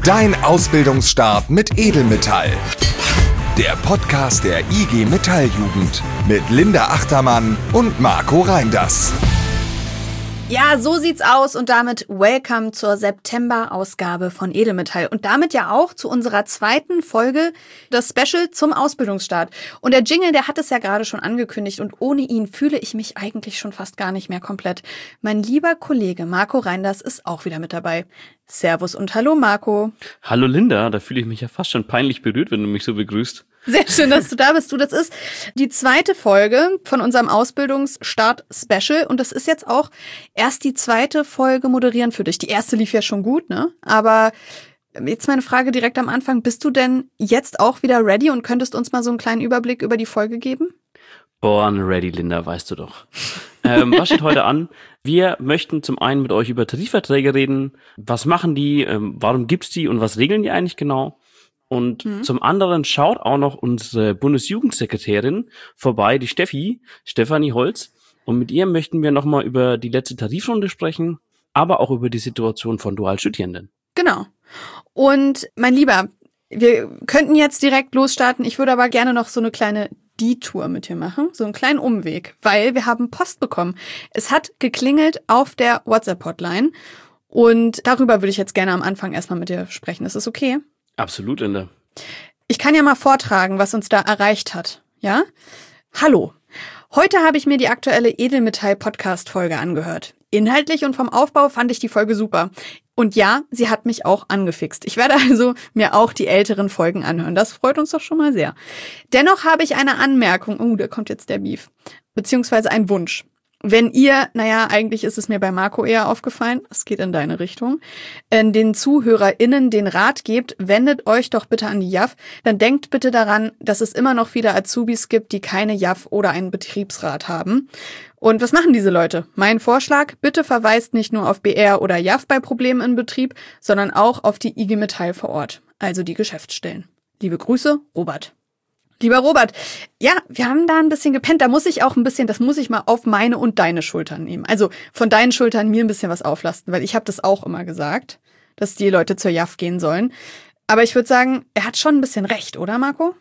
Dein Ausbildungsstart mit Edelmetall. Der Podcast der IG Metalljugend mit Linda Achtermann und Marco Reinders. Ja, so sieht's aus und damit welcome zur September-Ausgabe von Edelmetall und damit ja auch zu unserer zweiten Folge, das Special zum Ausbildungsstart. Und der Jingle, der hat es ja gerade schon angekündigt und ohne ihn fühle ich mich eigentlich schon fast gar nicht mehr komplett. Mein lieber Kollege Marco Reinders ist auch wieder mit dabei. Servus und hallo Marco. Hallo Linda, da fühle ich mich ja fast schon peinlich berührt, wenn du mich so begrüßt. Sehr schön, dass du da bist. Das ist die zweite Folge von unserem Ausbildungsstart-Special und das ist jetzt auch erst die zweite Folge moderieren für dich. Die erste lief ja schon gut, ne? Aber jetzt meine Frage direkt am Anfang. Bist du denn jetzt auch wieder ready und könntest uns mal so einen kleinen Überblick über die Folge geben? Born ready, Linda, weißt du doch. Was steht heute an? Wir möchten zum einen mit euch über Tarifverträge reden. Was machen die? Warum gibt's die? Und was regeln die eigentlich genau? Und zum anderen schaut auch noch unsere Bundesjugendsekretärin vorbei, die Stefanie Holz. Und mit ihr möchten wir nochmal über die letzte Tarifrunde sprechen, aber auch über die Situation von Dualstudierenden. Genau. Und mein Lieber, wir könnten jetzt direkt losstarten. Ich würde aber gerne noch so eine kleine Detour mit dir machen, so einen kleinen Umweg, weil wir haben Post bekommen. Es hat geklingelt auf der WhatsApp-Hotline und darüber würde ich jetzt gerne am Anfang erstmal mit dir sprechen. Ist das okay? Absolut, Linda. Ich kann ja mal vortragen, was uns da erreicht hat, ja? Hallo. Heute habe ich mir die aktuelle Edelmetall-Podcast-Folge angehört. Inhaltlich und vom Aufbau fand ich die Folge super. Und ja, sie hat mich auch angefixt. Ich werde also mir auch die älteren Folgen anhören. Das freut uns doch schon mal sehr. Dennoch habe ich eine Anmerkung. Oh, da kommt jetzt der Beef. Beziehungsweise ein Wunsch. Wenn ihr, eigentlich ist es mir bei Marco eher aufgefallen, es geht in deine Richtung, den ZuhörerInnen den Rat gebt, wendet euch doch bitte an die JAF, dann denkt bitte daran, dass es immer noch viele Azubis gibt, die keine JAF oder einen Betriebsrat haben. Und was machen diese Leute? Mein Vorschlag, bitte verweist nicht nur auf BR oder JAF bei Problemen im Betrieb, sondern auch auf die IG Metall vor Ort, also die Geschäftsstellen. Liebe Grüße, Robert. Lieber Robert, ja, wir haben da ein bisschen gepennt. Da muss ich auch ein bisschen, das muss ich mal auf meine und deine Schultern nehmen. Also von deinen Schultern mir ein bisschen was auflasten, weil ich habe das auch immer gesagt, dass die Leute zur JAF gehen sollen. Aber ich würde sagen, er hat schon ein bisschen recht, oder Marco?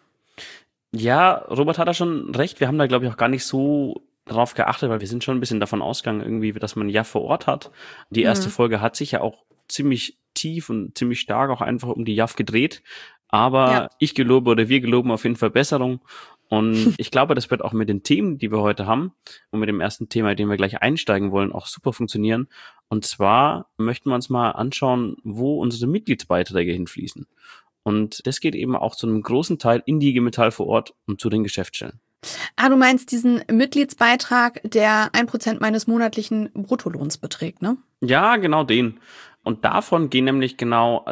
Ja, Robert hat da schon recht. Wir haben da, glaube ich, auch gar nicht so drauf geachtet, weil wir sind schon ein bisschen davon ausgegangen, irgendwie, dass man JAF vor Ort hat. Die erste Folge hat sich ja auch ziemlich tief und ziemlich stark auch einfach um die JAF gedreht. Aber wir geloben auf jeden Fall Besserung. Und ich glaube, das wird auch mit den Themen, die wir heute haben und mit dem ersten Thema, in dem wir gleich einsteigen wollen, auch super funktionieren. Und zwar möchten wir uns mal anschauen, wo unsere Mitgliedsbeiträge hinfließen. Und das geht eben auch zu einem großen Teil in die IG Metall vor Ort und zu den Geschäftsstellen. Ah, du meinst diesen Mitgliedsbeitrag, der 1% meines monatlichen Bruttolohns beträgt, ne? Ja, genau den. Und davon gehen nämlich genau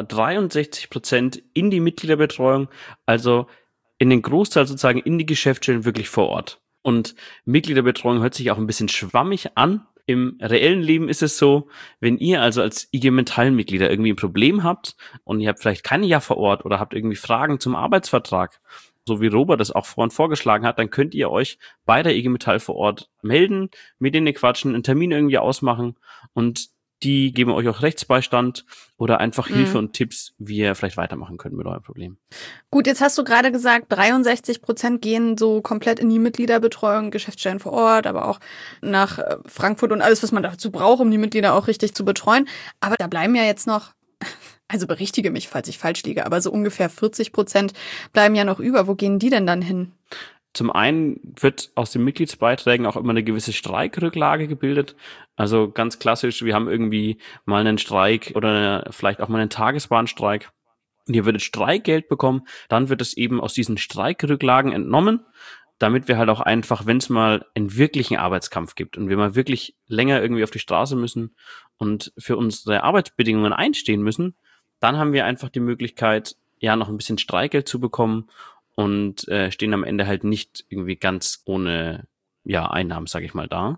63% in die Mitgliederbetreuung, also in den Großteil sozusagen in die Geschäftsstellen wirklich vor Ort. Und Mitgliederbetreuung hört sich auch ein bisschen schwammig an. Im reellen Leben ist es so, wenn ihr also als IG Metall-Mitglieder irgendwie ein Problem habt und ihr habt vielleicht keine JAF vor Ort oder habt irgendwie Fragen zum Arbeitsvertrag, so wie Robert das auch vorhin vorgeschlagen hat, dann könnt ihr euch bei der IG Metall vor Ort melden, mit denen quatschen, einen Termin irgendwie ausmachen und die geben euch auch Rechtsbeistand oder einfach Hilfe und Tipps, wie ihr vielleicht weitermachen könnt mit eurem Problem. Gut, jetzt hast du gerade gesagt, 63% gehen so komplett in die Mitgliederbetreuung, Geschäftsstellen vor Ort, aber auch nach Frankfurt und alles, was man dazu braucht, um die Mitglieder auch richtig zu betreuen. Aber da bleiben ja jetzt noch, also berichtige mich, falls ich falsch liege, aber so ungefähr 40% bleiben ja noch über. Wo gehen die denn dann hin? Zum einen wird aus den Mitgliedsbeiträgen auch immer eine gewisse Streikrücklage gebildet. Also ganz klassisch, wir haben irgendwie mal einen Streik oder vielleicht auch mal einen Tagesbahnstreik. Und ihr würdet Streikgeld bekommen, dann wird es eben aus diesen Streikrücklagen entnommen, damit wir halt auch einfach, wenn es mal einen wirklichen Arbeitskampf gibt und wir mal wirklich länger irgendwie auf die Straße müssen und für unsere Arbeitsbedingungen einstehen müssen, dann haben wir einfach die Möglichkeit, ja, noch ein bisschen Streikgeld zu bekommen und stehen am Ende halt nicht irgendwie ganz ohne Einnahmen, sage ich mal, da.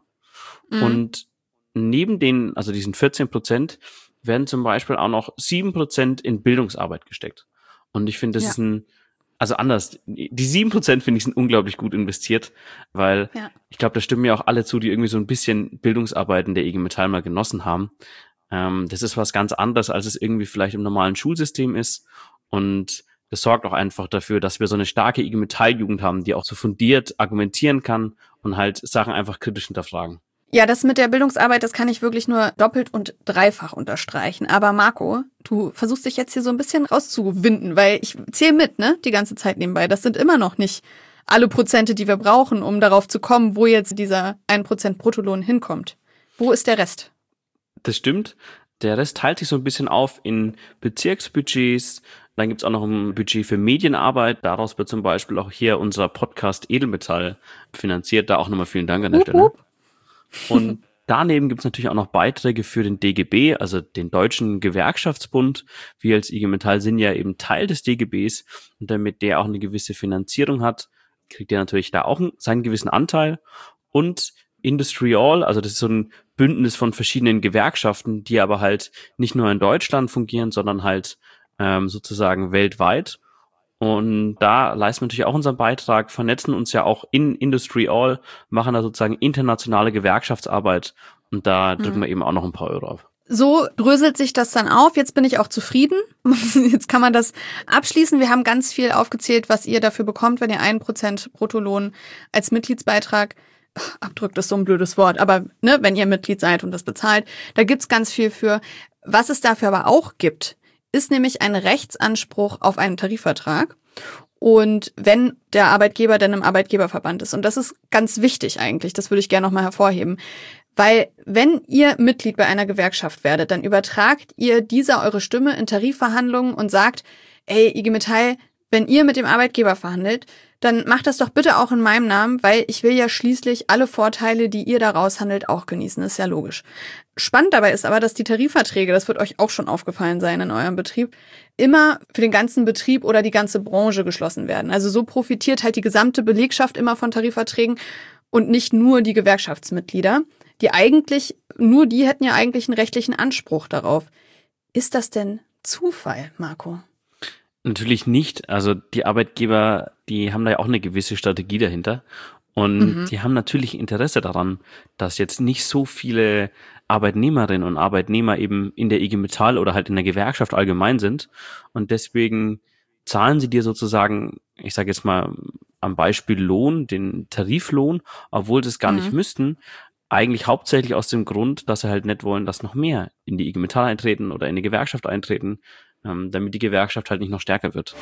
Und neben diesen 14% werden zum Beispiel auch noch 7% in Bildungsarbeit gesteckt. Und ich finde, das ist die 7% finde ich sind unglaublich gut investiert, weil ich glaube, da stimmen mir auch alle zu, die irgendwie so ein bisschen Bildungsarbeit in der IG Metall mal genossen haben. Das ist was ganz anderes, als es irgendwie vielleicht im normalen Schulsystem ist. Und das sorgt auch einfach dafür, dass wir so eine starke IG Metall-Jugend haben, die auch so fundiert argumentieren kann und halt Sachen einfach kritisch hinterfragen. Ja, das mit der Bildungsarbeit, das kann ich wirklich nur doppelt und dreifach unterstreichen. Aber Marco, du versuchst dich jetzt hier so ein bisschen rauszuwinden, weil ich zähle mit, ne, die ganze Zeit nebenbei. Das sind immer noch nicht alle Prozente, die wir brauchen, um darauf zu kommen, wo jetzt dieser 1% Bruttolohn hinkommt. Wo ist der Rest? Das stimmt. Der Rest teilt sich so ein bisschen auf in Bezirksbudgets. Dann gibt's auch noch ein Budget für Medienarbeit. Daraus wird zum Beispiel auch hier unser Podcast Edelmetall finanziert. Da auch nochmal vielen Dank an der Stelle. Und daneben gibt's natürlich auch noch Beiträge für den DGB, also den Deutschen Gewerkschaftsbund. Wir als IG Metall sind ja eben Teil des DGBs. Und damit der auch eine gewisse Finanzierung hat, kriegt er natürlich da auch seinen gewissen Anteil. Und Industry All, also das ist so ein Bündnis von verschiedenen Gewerkschaften, die aber halt nicht nur in Deutschland fungieren, sondern halt sozusagen weltweit. Und da leisten wir natürlich auch unseren Beitrag, vernetzen uns ja auch in Industry All, machen da sozusagen internationale Gewerkschaftsarbeit und da drücken wir eben auch noch ein paar Euro auf. So dröselt sich das dann auf. Jetzt bin ich auch zufrieden. Jetzt kann man das abschließen. Wir haben ganz viel aufgezählt, was ihr dafür bekommt, wenn ihr 1% Bruttolohn als Mitgliedsbeitrag abdrückt, ist so ein blödes Wort, aber ne, wenn ihr Mitglied seid und das bezahlt, da gibt's ganz viel für. Was es dafür aber auch gibt, ist nämlich ein Rechtsanspruch auf einen Tarifvertrag. Und wenn der Arbeitgeber dann im Arbeitgeberverband ist. Und das ist ganz wichtig eigentlich, das würde ich gerne nochmal hervorheben. Weil wenn ihr Mitglied bei einer Gewerkschaft werdet, dann übertragt ihr dieser eure Stimme in Tarifverhandlungen und sagt, ey, IG Metall, wenn ihr mit dem Arbeitgeber verhandelt, dann macht das doch bitte auch in meinem Namen, weil ich will ja schließlich alle Vorteile, die ihr da raushandelt, auch genießen. Das ist ja logisch. Spannend dabei ist aber, dass die Tarifverträge, das wird euch auch schon aufgefallen sein in eurem Betrieb, immer für den ganzen Betrieb oder die ganze Branche geschlossen werden. Also so profitiert halt die gesamte Belegschaft immer von Tarifverträgen und nicht nur die Gewerkschaftsmitglieder, die eigentlich, nur die hätten ja eigentlich einen rechtlichen Anspruch darauf. Ist das denn Zufall, Marco? Natürlich nicht. Also die Arbeitgeber, die haben da ja auch eine gewisse Strategie dahinter. Und die haben natürlich Interesse daran, dass jetzt nicht so viele Arbeitnehmerinnen und Arbeitnehmer eben in der IG Metall oder halt in der Gewerkschaft allgemein sind. Und deswegen zahlen sie dir sozusagen, ich sage jetzt mal am Beispiel Lohn, den Tariflohn, obwohl sie es gar nicht müssten, eigentlich hauptsächlich aus dem Grund, dass sie halt nicht wollen, dass noch mehr in die IG Metall eintreten oder in die Gewerkschaft eintreten, damit die Gewerkschaft halt nicht noch stärker wird.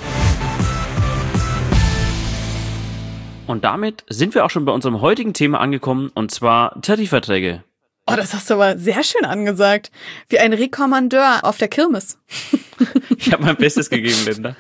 Und damit sind wir auch schon bei unserem heutigen Thema angekommen, und zwar Tarifverträge. Oh, das hast du aber sehr schön angesagt. Wie ein Rekommandeur auf der Kirmes. Ich habe mein Bestes gegeben, Linda.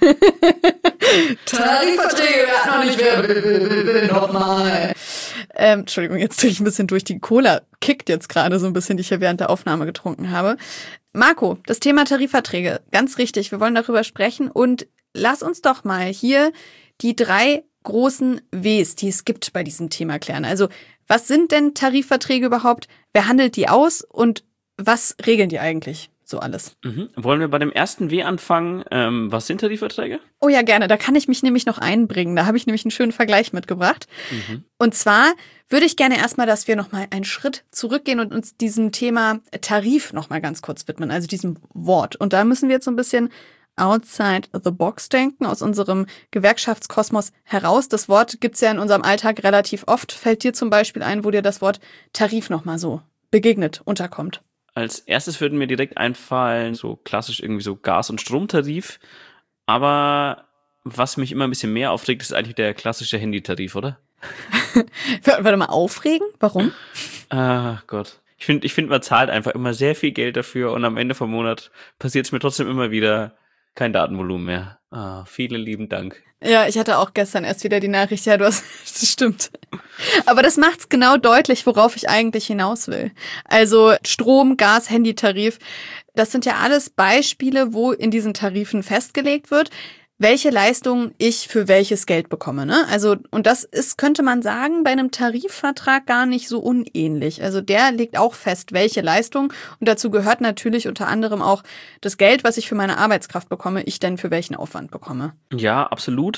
Tarifverträge, noch nicht mehr. Nochmal. Entschuldigung, jetzt tue ich ein bisschen durch. Die Cola kickt jetzt gerade so ein bisschen, die ich hier während der Aufnahme getrunken habe. Marco, das Thema Tarifverträge, ganz richtig. Wir wollen darüber sprechen und lass uns doch mal hier die 3 großen Ws, die es gibt bei diesem Thema klären. Also, was sind denn Tarifverträge überhaupt? Wer handelt die aus und was regeln die eigentlich? So alles. Wollen wir bei dem ersten W anfangen? Was sind Tarifverträge? Oh ja, gerne. Da kann ich mich nämlich noch einbringen. Da habe ich nämlich einen schönen Vergleich mitgebracht. Und zwar würde ich gerne erstmal, dass wir nochmal einen Schritt zurückgehen und uns diesem Thema Tarif nochmal ganz kurz widmen, also diesem Wort. Und da müssen wir jetzt so ein bisschen outside the box denken, aus unserem Gewerkschaftskosmos heraus. Das Wort gibt's ja in unserem Alltag relativ oft. Fällt dir zum Beispiel ein, wo dir das Wort Tarif nochmal so begegnet, unterkommt? Als erstes würden mir direkt einfallen, so klassisch irgendwie so Gas- und Stromtarif. Aber was mich immer ein bisschen mehr aufregt, ist eigentlich der klassische Handytarif, oder? Warte mal, aufregen? Warum? Ah, Gott. Ich finde, man zahlt einfach immer sehr viel Geld dafür und am Ende vom Monat passiert es mir trotzdem immer wieder, kein Datenvolumen mehr. Ah, vielen lieben Dank. Ja, ich hatte auch gestern erst wieder die Nachricht, ja, das stimmt. Aber das macht's genau deutlich, worauf ich eigentlich hinaus will. Also Strom, Gas, Handytarif, das sind ja alles Beispiele, wo in diesen Tarifen festgelegt wird, welche Leistungen ich für welches Geld bekomme, ne? Also, und das ist, könnte man sagen, bei einem Tarifvertrag gar nicht so unähnlich. Also der legt auch fest, welche Leistung, und dazu gehört natürlich unter anderem auch das Geld, was ich für meine Arbeitskraft bekomme, ich denn für welchen Aufwand bekomme. Ja, absolut.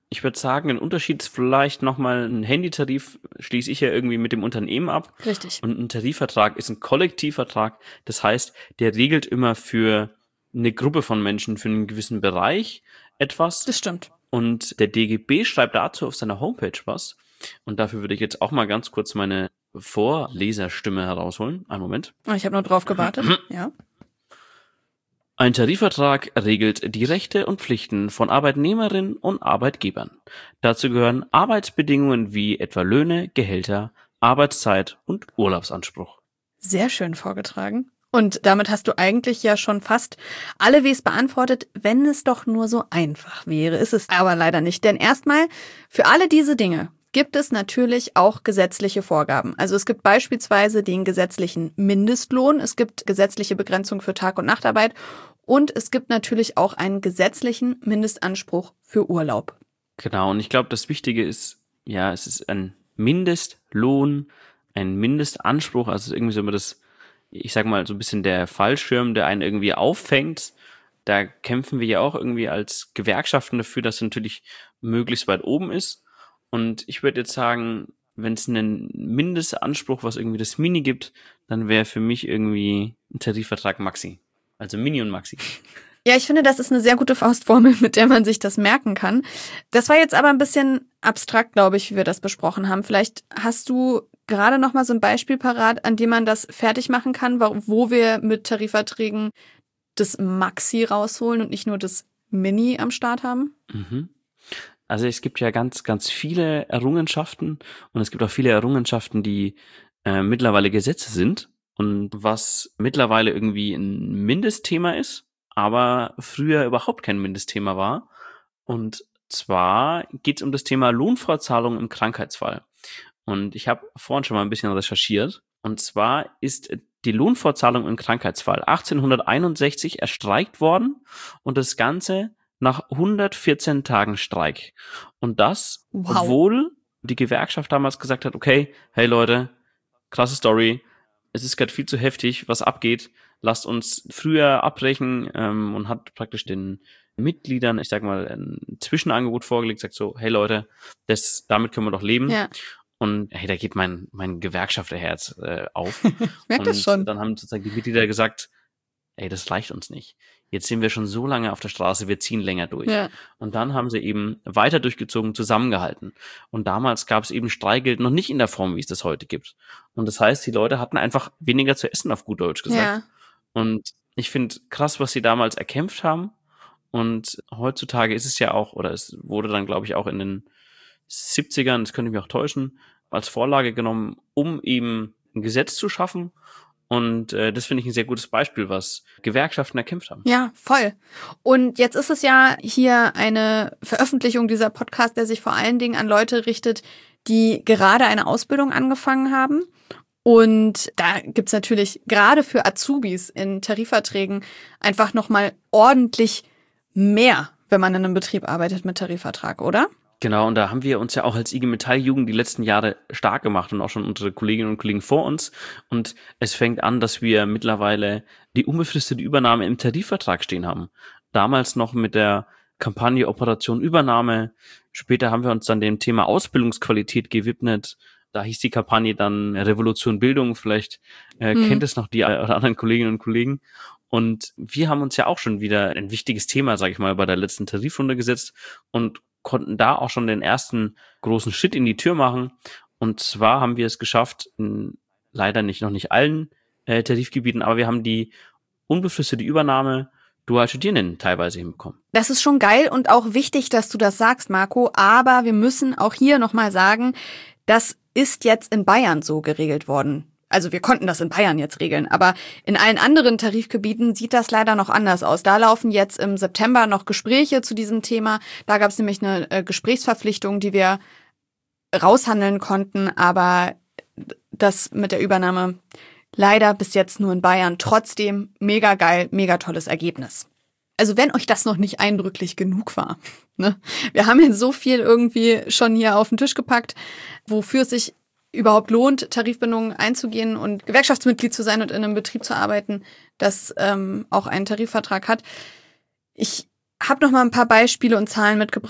Ich würde sagen, ein Unterschied ist vielleicht nochmal, ein Handytarif schließe ich ja irgendwie mit dem Unternehmen ab. Richtig. Und ein Tarifvertrag ist ein Kollektivvertrag. Das heißt, der regelt immer für eine Gruppe von Menschen, für einen gewissen Bereich etwas. Das stimmt. Und der DGB schreibt dazu auf seiner Homepage was. Und dafür würde ich jetzt auch mal ganz kurz meine Vorleserstimme herausholen. Einen Moment. Ich habe nur drauf gewartet. Ja. Ein Tarifvertrag regelt die Rechte und Pflichten von Arbeitnehmerinnen und Arbeitgebern. Dazu gehören Arbeitsbedingungen wie etwa Löhne, Gehälter, Arbeitszeit und Urlaubsanspruch. Sehr schön vorgetragen. Und damit hast du eigentlich ja schon fast alle Ws beantwortet, wenn es doch nur so einfach wäre. Ist es aber leider nicht. Denn erstmal, für alle diese Dinge gibt es natürlich auch gesetzliche Vorgaben. Also es gibt beispielsweise den gesetzlichen Mindestlohn, es gibt gesetzliche Begrenzung für Tag- und Nachtarbeit und es gibt natürlich auch einen gesetzlichen Mindestanspruch für Urlaub. Genau, und ich glaube, das Wichtige ist, ja, es ist ein Mindestlohn, ein Mindestanspruch, also irgendwie so immer das, ich sag mal, so ein bisschen der Fallschirm, der einen irgendwie auffängt. Da kämpfen wir ja auch irgendwie als Gewerkschaften dafür, dass es natürlich möglichst weit oben ist. Und ich würde jetzt sagen, wenn es einen Mindestanspruch, was irgendwie das Mini gibt, dann wäre für mich irgendwie ein Tarifvertrag Maxi. Also Mini und Maxi. Ja, ich finde, das ist eine sehr gute Faustformel, mit der man sich das merken kann. Das war jetzt aber ein bisschen abstrakt, glaube ich, wie wir das besprochen haben. Vielleicht hast du gerade noch mal so ein Beispiel parat, an dem man das fertig machen kann, wo wir mit Tarifverträgen das Maxi rausholen und nicht nur das Mini am Start haben? Mhm. Also es gibt ja ganz, ganz viele Errungenschaften und es gibt auch viele Errungenschaften, die mittlerweile Gesetze sind und was mittlerweile irgendwie ein Mindestthema ist, aber früher überhaupt kein Mindestthema war. Und zwar geht es um das Thema Lohnfortzahlung im Krankheitsfall. Und ich habe vorhin schon mal ein bisschen recherchiert. Und zwar ist die Lohnfortzahlung im Krankheitsfall 1861 erstreikt worden und das Ganze nach 114 Tagen Streik. Und das, Wow. Obwohl die Gewerkschaft damals gesagt hat, okay, hey Leute, krasse Story, es ist gerade viel zu heftig, was abgeht, lasst uns früher abbrechen und hat praktisch den Mitgliedern, ich sag mal, ein Zwischenangebot vorgelegt, sagt so, hey Leute, damit können wir doch leben. Ja. Und hey, da geht mein Gewerkschafterherz auf. Ich merke das schon. Dann haben sozusagen die Mitglieder gesagt, ey, das reicht uns nicht. Jetzt sind wir schon so lange auf der Straße, wir ziehen länger durch. Ja. Und dann haben sie eben weiter durchgezogen, zusammengehalten. Und damals gab es eben Streikgeld noch nicht in der Form, wie es das heute gibt. Und das heißt, die Leute hatten einfach weniger zu essen, auf gut Deutsch gesagt. Ja. Und ich finde krass, was sie damals erkämpft haben. Und heutzutage ist es ja auch, oder es wurde dann, glaube ich, auch in den 70ern, das könnte ich mich auch täuschen, als Vorlage genommen, um eben ein Gesetz zu schaffen. Und das finde ich ein sehr gutes Beispiel, was Gewerkschaften erkämpft haben. Ja, voll. Und jetzt ist es ja hier eine Veröffentlichung dieser Podcast, der sich vor allen Dingen an Leute richtet, die gerade eine Ausbildung angefangen haben. Und da gibt's natürlich gerade für Azubis in Tarifverträgen einfach nochmal ordentlich mehr, wenn man in einem Betrieb arbeitet mit Tarifvertrag, oder? Genau, und da haben wir uns ja auch als IG Metall-Jugend die letzten Jahre stark gemacht und auch schon unsere Kolleginnen und Kollegen vor uns. Und es fängt an, dass wir mittlerweile die unbefristete Übernahme im Tarifvertrag stehen haben. Damals noch mit der Kampagne Operation Übernahme. Später haben wir uns dann dem Thema Ausbildungsqualität gewidmet. Da hieß die Kampagne dann Revolution Bildung. Vielleicht kennt es noch die oder anderen Kolleginnen und Kollegen. Und wir haben uns ja auch schon wieder ein wichtiges Thema, sage ich mal, bei der letzten Tarifrunde gesetzt und konnten da auch schon den ersten großen Schritt in die Tür machen. Und zwar haben wir es geschafft, leider noch nicht allen Tarifgebieten, aber wir haben die unbefristete Übernahme dual Studierenden teilweise hinbekommen. Das ist schon geil und auch wichtig, dass du das sagst, Marco. Aber wir müssen auch hier nochmal sagen, das ist jetzt in Bayern so geregelt worden. Also wir konnten das in Bayern jetzt regeln, aber in allen anderen Tarifgebieten sieht das leider noch anders aus. Da laufen jetzt im September noch Gespräche zu diesem Thema. Da gab es nämlich eine Gesprächsverpflichtung, die wir raushandeln konnten, aber das mit der Übernahme leider bis jetzt nur in Bayern. Trotzdem mega geil, mega tolles Ergebnis. Also wenn euch das noch nicht eindrücklich genug war, ne? Wir haben jetzt so viel irgendwie schon hier auf den Tisch gepackt, wofür es sich überhaupt lohnt, Tarifbindungen einzugehen und Gewerkschaftsmitglied zu sein und in einem Betrieb zu arbeiten, das auch einen Tarifvertrag hat. Ich habe noch mal ein paar Beispiele und Zahlen mitgebracht,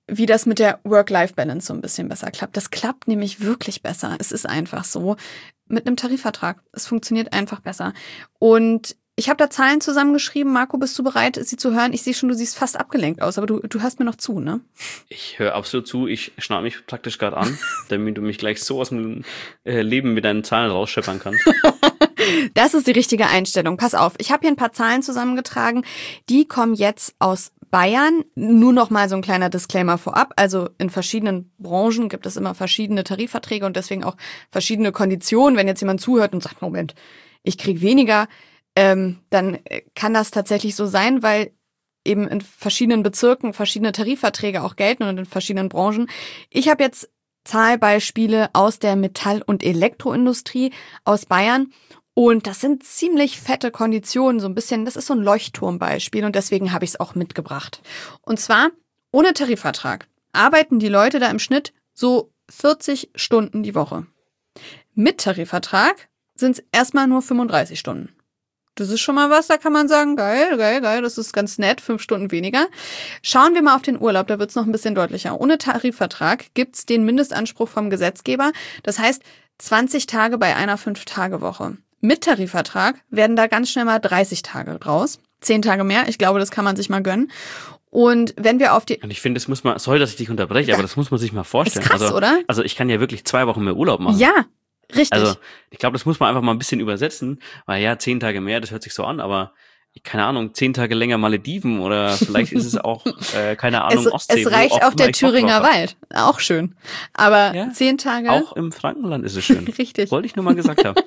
wie das mit der Work-Life-Balance so ein bisschen besser klappt. Das klappt nämlich wirklich besser. Es ist einfach so. Mit einem Tarifvertrag. Es funktioniert einfach besser. Und ich habe da Zahlen zusammengeschrieben. Marco, bist du bereit, sie zu hören? Ich sehe schon, du siehst fast abgelenkt aus, aber du hörst mir noch zu, ne? Ich höre absolut zu. Ich schnapp mich praktisch gerade an, damit du mich gleich so aus dem Leben mit deinen Zahlen rausscheppern kannst. Das ist die richtige Einstellung. Pass auf, ich habe hier ein paar Zahlen zusammengetragen. Die kommen jetzt aus Bayern. Nur noch mal so ein kleiner Disclaimer vorab. Also in verschiedenen Branchen gibt es immer verschiedene Tarifverträge und deswegen auch verschiedene Konditionen. Wenn jetzt jemand zuhört und sagt, Moment, ich krieg weniger, dann kann das tatsächlich so sein, weil eben in verschiedenen Bezirken verschiedene Tarifverträge auch gelten und in verschiedenen Branchen. Ich habe jetzt Zahlbeispiele aus der Metall- und Elektroindustrie aus Bayern und das sind ziemlich fette Konditionen, so ein bisschen, das ist so ein Leuchtturmbeispiel und deswegen habe ich es auch mitgebracht. Und zwar ohne Tarifvertrag arbeiten die Leute da im Schnitt so 40 Stunden die Woche. Mit Tarifvertrag sind es erstmal nur 35 Stunden. Das ist schon mal was, da kann man sagen, geil, das ist ganz nett, 5 Stunden weniger. Schauen wir mal auf den Urlaub, da wird es noch ein bisschen deutlicher. Ohne Tarifvertrag gibt's den Mindestanspruch vom Gesetzgeber, das heißt 20 Tage bei einer 5-Tage-Woche. Mit Tarifvertrag werden da ganz schnell mal 30 Tage draus, 10 Tage mehr, ich glaube, das kann man sich mal gönnen. Und wenn wir auf die... Und ich finde, das muss man, sorry, dass ich dich unterbreche, aber das muss man sich mal vorstellen. Ist krass, oder? Also ich kann ja wirklich 2 Wochen mehr Urlaub machen. Ja, richtig. Also ich glaube, das muss man einfach mal ein bisschen übersetzen, weil ja, 10 Tage mehr, das hört sich so an, aber keine Ahnung, 10 Tage länger Malediven oder vielleicht ist es auch, keine Ahnung, Ostsee. Es reicht auch der Thüringer Wald, auch schön. Aber ja, 10 Tage... Auch im Frankenland ist es schön. Richtig. Wollte ich nur mal gesagt haben.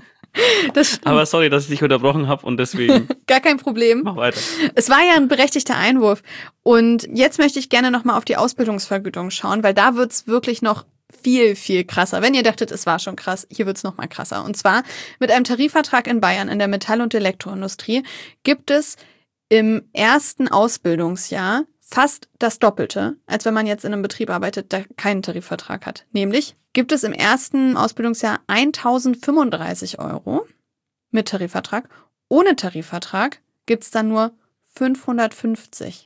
Aber sorry, dass ich dich unterbrochen habe und deswegen... Gar kein Problem. Mach weiter. Es war ja ein berechtigter Einwurf. Und jetzt möchte ich gerne nochmal auf die Ausbildungsvergütung schauen, weil da wird's wirklich noch viel, viel krasser. Wenn ihr dachtet, es war schon krass, hier wird's noch mal krasser. Und zwar mit einem Tarifvertrag in Bayern in der Metall- und Elektroindustrie gibt es im ersten Ausbildungsjahr fast das Doppelte, als wenn man jetzt in einem Betrieb arbeitet, der keinen Tarifvertrag hat. Nämlich gibt es im ersten Ausbildungsjahr 1.035 € mit Tarifvertrag. Ohne Tarifvertrag gibt's dann nur 550.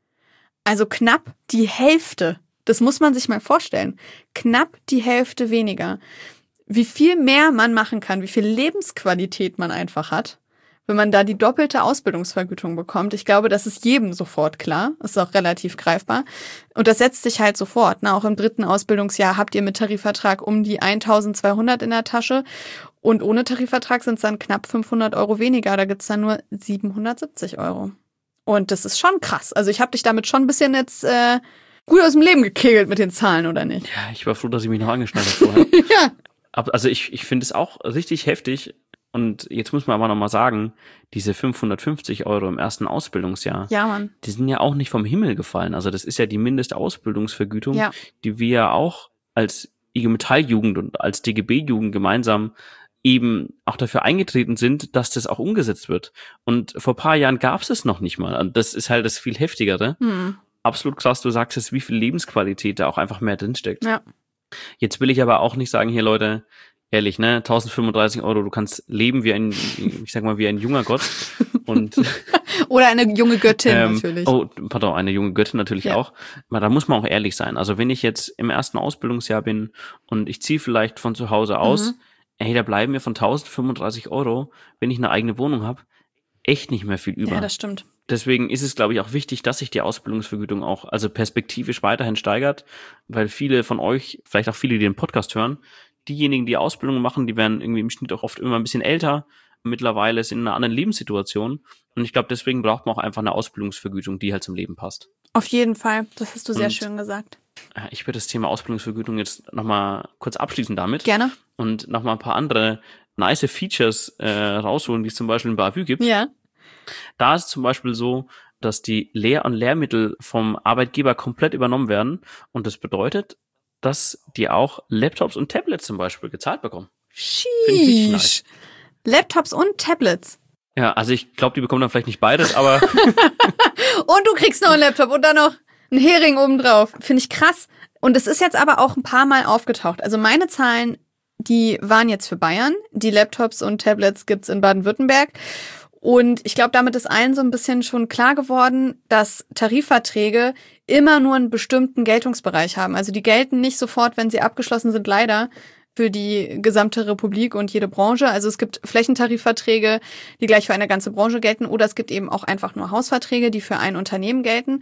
Also knapp die Hälfte. Das muss man sich mal vorstellen. Knapp die Hälfte weniger. Wie viel mehr man machen kann, wie viel Lebensqualität man einfach hat, wenn man da die doppelte Ausbildungsvergütung bekommt. Ich glaube, das ist jedem sofort klar. Ist auch relativ greifbar. Und das setzt sich halt sofort. Na, auch im 3. Ausbildungsjahr habt ihr mit Tarifvertrag um die 1.200 in der Tasche. Und ohne Tarifvertrag sind es dann knapp 500 € weniger. Da gibt's dann nur 770 €. Und das ist schon krass. Also ich habe dich damit schon ein bisschen jetzt... gut aus dem Leben gekegelt mit den Zahlen, oder nicht? Ja, ich war froh, dass ich mich noch angeschnallt habe vorher. Ja. Also ich finde es auch richtig heftig. Und jetzt muss man aber nochmal sagen, diese 550 € im ersten Ausbildungsjahr, ja, Mann, die sind ja auch nicht vom Himmel gefallen. Also das ist ja die Mindestausbildungsvergütung, ja, die wir ja auch als IG Metall-Jugend und als DGB-Jugend gemeinsam eben auch dafür eingetreten sind, dass das auch umgesetzt wird. Und vor ein paar Jahren gab es es noch nicht mal. Und das ist halt das viel Heftigere. Absolut krass, du sagst es, wie viel Lebensqualität da auch einfach mehr drinsteckt. Ja. Jetzt will ich aber auch nicht sagen, hier Leute, ehrlich, ne, 1035 €, du kannst leben wie ein, ich sag mal, wie ein junger Gott. Und oder eine junge Göttin natürlich. Oh, pardon, eine junge Göttin natürlich ja. auch. Aber da muss man auch ehrlich sein. Also wenn ich jetzt im ersten Ausbildungsjahr bin und ich ziehe vielleicht von zu Hause aus, da bleiben mir von 1035 €, wenn ich eine eigene Wohnung habe, echt nicht mehr viel über. Ja, das stimmt. Deswegen ist es, glaube ich, auch wichtig, dass sich die Ausbildungsvergütung auch, also perspektivisch weiterhin steigert, weil viele von euch, vielleicht auch viele, die den Podcast hören, diejenigen, die Ausbildung machen, die werden irgendwie im Schnitt auch oft immer ein bisschen älter, mittlerweile sind in einer anderen Lebenssituation und ich glaube, deswegen braucht man auch einfach eine Ausbildungsvergütung, die halt zum Leben passt. Auf jeden Fall, das hast du sehr schön gesagt. Ich würde das Thema Ausbildungsvergütung jetzt nochmal kurz abschließen damit. Gerne. Und nochmal ein paar andere nice Features rausholen, die es zum Beispiel im BAföG gibt. Ja. Da ist es zum Beispiel so, dass die Lehr- und Lehrmittel vom Arbeitgeber komplett übernommen werden. Und das bedeutet, dass die auch Laptops und Tablets zum Beispiel gezahlt bekommen. Sheesh. Nice. Laptops und Tablets. Ja, also ich glaube, die bekommen dann vielleicht nicht beides, aber... Und du kriegst noch einen Laptop und dann noch einen Hering obendrauf. Finde ich krass. Und es ist jetzt aber auch ein paar Mal aufgetaucht. Also meine Zahlen, die waren jetzt für Bayern. Die Laptops und Tablets gibt's in Baden-Württemberg. Und ich glaube, damit ist allen so ein bisschen schon klar geworden, dass Tarifverträge immer nur einen bestimmten Geltungsbereich haben. Also die gelten nicht sofort, wenn sie abgeschlossen sind, leider für die gesamte Republik und jede Branche. Also es gibt Flächentarifverträge, die gleich für eine ganze Branche gelten, oder es gibt eben auch einfach nur Hausverträge, die für ein Unternehmen gelten.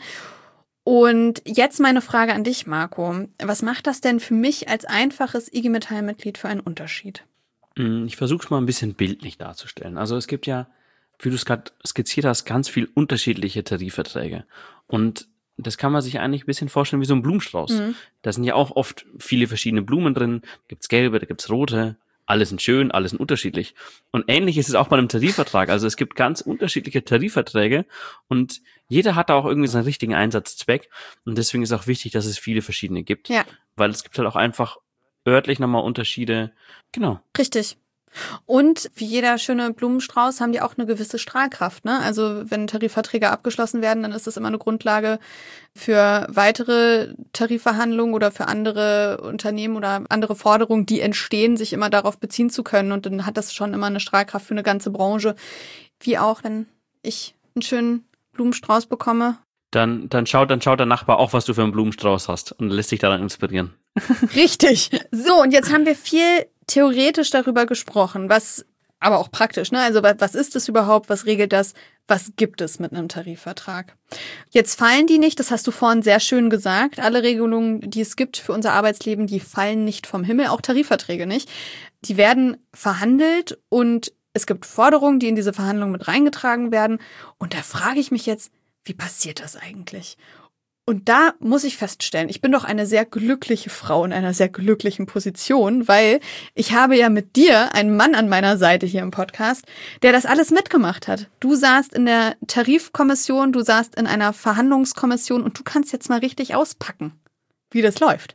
Und jetzt meine Frage an dich, Marco. Was macht das denn für mich als einfaches IG Metall-Mitglied für einen Unterschied? Ich versuche es mal ein bisschen bildlich darzustellen. Also es gibt ja, wie du es gerade skizziert hast, ganz viel unterschiedliche Tarifverträge. Und das kann man sich eigentlich ein bisschen vorstellen wie so ein Blumenstrauß. Da sind ja auch oft viele verschiedene Blumen drin. Da gibt's gelbe, da gibt's rote. Alle sind schön, alle sind unterschiedlich. Und ähnlich ist es auch bei einem Tarifvertrag. Also es gibt ganz unterschiedliche Tarifverträge und jeder hat da auch irgendwie seinen richtigen Einsatzzweck. Und deswegen ist auch wichtig, dass es viele verschiedene gibt. Ja. Weil es gibt halt auch einfach örtlich nochmal Unterschiede. Genau. Richtig. Und wie jeder schöne Blumenstrauß haben die auch eine gewisse Strahlkraft, ne? Also wenn Tarifverträge abgeschlossen werden, dann ist das immer eine Grundlage für weitere Tarifverhandlungen oder für andere Unternehmen oder andere Forderungen, die entstehen, sich immer darauf beziehen zu können. Und dann hat das schon immer eine Strahlkraft für eine ganze Branche. Wie auch, wenn ich einen schönen Blumenstrauß bekomme. Dann schaut der Nachbar auch, was du für einen Blumenstrauß hast und lässt sich daran inspirieren. Richtig. So, und jetzt haben wir viel theoretisch darüber gesprochen, was aber auch praktisch, ne? Also was ist das überhaupt? Was regelt das? Was gibt es mit einem Tarifvertrag? Jetzt fallen die nicht, das hast du vorhin sehr schön gesagt. Alle Regelungen, die es gibt für unser Arbeitsleben, die fallen nicht vom Himmel, auch Tarifverträge nicht. Die werden verhandelt und es gibt Forderungen, die in diese Verhandlungen mit reingetragen werden. Und da frage ich mich jetzt, wie passiert das eigentlich? Und da muss ich feststellen, ich bin doch eine sehr glückliche Frau in einer sehr glücklichen Position, weil ich habe ja mit dir einen Mann an meiner Seite hier im Podcast, der das alles mitgemacht hat. Du saßt in der Tarifkommission, du saßt in einer Verhandlungskommission und du kannst jetzt mal richtig auspacken, wie das läuft.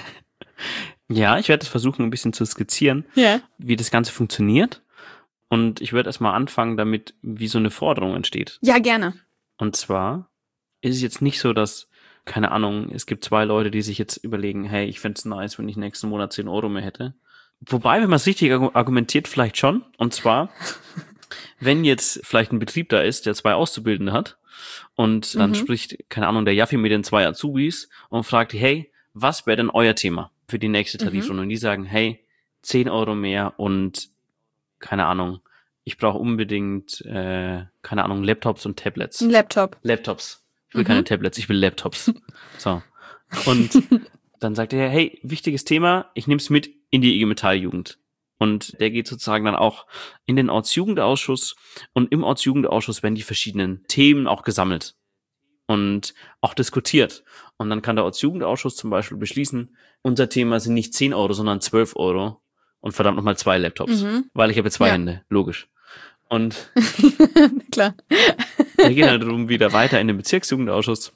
Ja, ich werde es versuchen, ein bisschen zu skizzieren, wie das Ganze funktioniert. Und ich werde erstmal anfangen damit, wie so eine Forderung entsteht. Ja, gerne. Und zwar ist es jetzt nicht so, dass, keine Ahnung, es gibt zwei Leute, die sich jetzt überlegen, hey, ich fände es nice, wenn ich nächsten Monat 10 Euro mehr hätte. Wobei, wenn man es richtig argumentiert, vielleicht schon. Und zwar, wenn jetzt vielleicht ein Betrieb da ist, der 2 Auszubildende hat und dann spricht, keine Ahnung, der Jaffi mit den 2 Azubis und fragt, hey, was wäre denn euer Thema für die nächste Tarifrunde? Und die sagen, hey, 10 Euro mehr und, keine Ahnung, ich brauche unbedingt, keine Ahnung, Laptops und Tablets. Ein Laptop. Laptops. Ich will keine Tablets, ich will Laptops. So. Und dann sagt er, hey, wichtiges Thema, ich nehme es mit in die IG Metall-Jugend. Und der geht sozusagen dann auch in den Ortsjugendausschuss und im Ortsjugendausschuss werden die verschiedenen Themen auch gesammelt und auch diskutiert. Und dann kann der Ortsjugendausschuss zum Beispiel beschließen, unser Thema sind nicht 10 Euro, sondern 12 Euro und verdammt nochmal 2 Laptops, weil ich habe 2 Hände, logisch. Und klar. Wir gehen dann darum wieder weiter in den Bezirksjugendausschuss.